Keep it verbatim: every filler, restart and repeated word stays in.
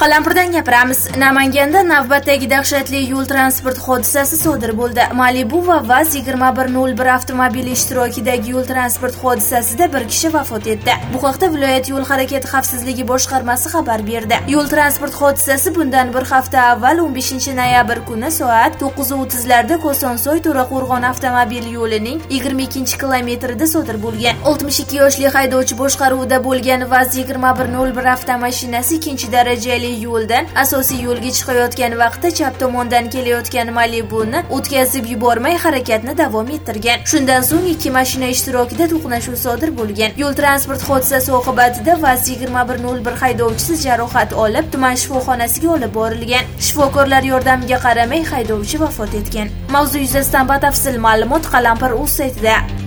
Qalampirdan gapiramiz. Namanganda navbatdagi dahshatli yo'l transport hodisasi sodir bo'ldi. Malibu va Vaz yigirma bir nol bir avtomobili ishtirokidagi yo'l transport hodisasida bir kishi vafot etdi. Bu haqda viloyat yo'l harakati xavfsizligi boshqarmasi xabar berdi. Yo'l transport hodisasi bundan bir hafta avval o'n beshinchi noyabr kuni soat to'qqiz o'ttiz larda Kosonsoy To'raqo'rg'on avtomobil yo'lining yigirma ikkinchi kilometrida sodir bo'lgan. oltmish ikki yoshli haydovchi boshqaruvida bo'lgan Vaz yigirma bir nol bir avtomashinasi ikkinchi darajali yo'ldan asosiy yo'lga chiqayotgan vaqtda chap tomondan kelayotgan Malibuni o'tkazib yubormay harakatni davom ettirgan. Shundan so'ng ikki mashina ishtirokida to'qnashuv sodir bo'lgan. Yo'l transport hodisasi oqibatida Vaz yigirma bir nol bir haydovchisi jarohat olib, tuman shifoxonasiga olib borilgan. Shifokorlar yordamiga qaramay haydovchi vafot etgan. Mavzu yuzasidan batafsil ma'lumot Qalampir.uz saytida.